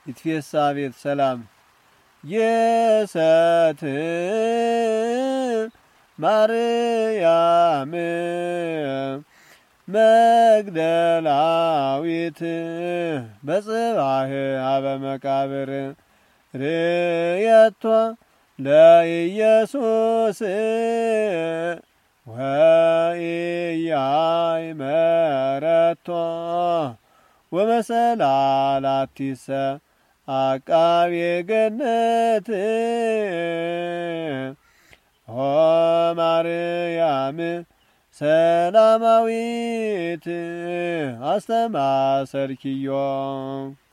ይትፌሳ ቤት ሰላም የሰት ማርያም መግደላዊት በጽባህ አበ መቃብር ርየቷ ለኢየሱስ ወኢያይ መረቷ ወመሰላላቲሰ አቃቤ ገነት ኦ ማርያም ሰላማዊት አስተማሰርኪዮ